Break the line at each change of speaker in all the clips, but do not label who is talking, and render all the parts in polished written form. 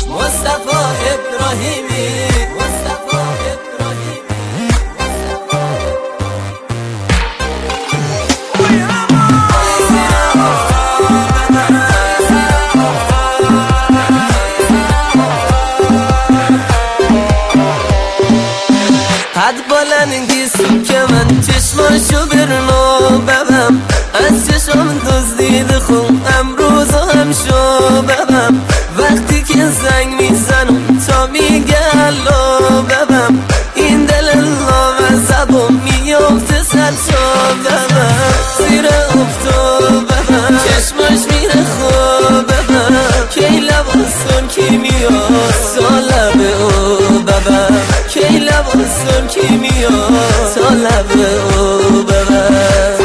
مصطفی ابراهیمی قد بلندی سو که من چشماشو برنو ببم از چشم دزدید خون امروز هم شو ببم وقتی که زنگ میزنم تا میگه الو ببم این دل لامصبم میفته سرشو ببم زیر افتو ببم چشماش میره خوب ببم کی لباسون کی میاد تا لب او ببم کی لباسون کی میاد تا لب او ببم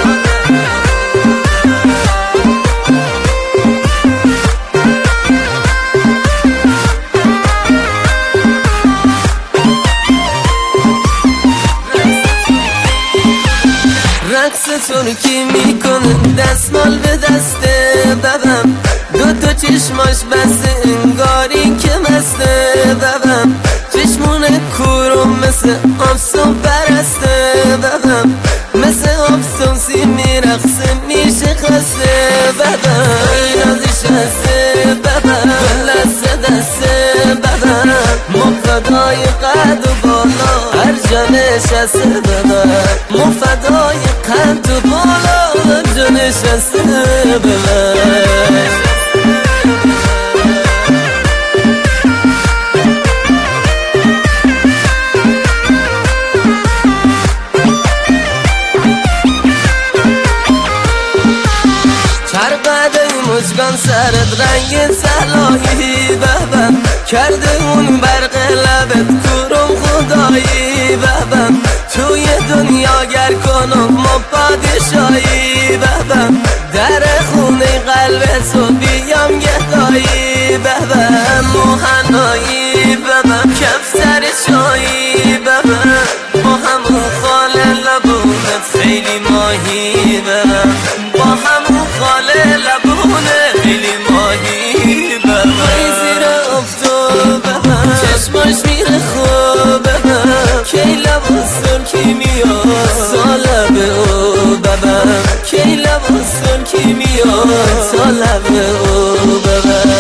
رقص ترکی میکنه دستمال به دسته ببم دو چشماش بسته انگاری که مسته ببم چشمونه کورم مثل آفسون برسته ببم مثل آفسون سی میرقصه میشه خسته ببم اینازیش هسته ببم لسه دسته ببم مفدای قد و بالا هر جا نشسته ببم مفدای قد و بالا هر جا نشسته ببم مجگان سرت رنگ سلایی ببم کرده اون برق لبت کورم خدایی ببم توی دنیا گر کنم ما پادشایی ببم در خونه قلبتو بیام گدایی ببم موهنایی ببم کفتر شایی ببم با همون خال لبونت خیلی ماهی ببم با همون خال لبونت خیلی ماهی ببم زیر افتو ببم چشماش میره خوب ببم کی لباسون کی میاد تا لب او ببم کی لباسون کی میاد تا لب او ببم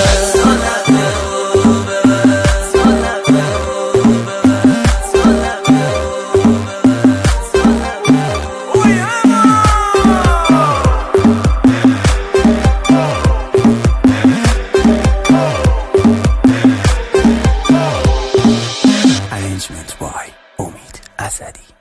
Arrangement by Omid Asadi.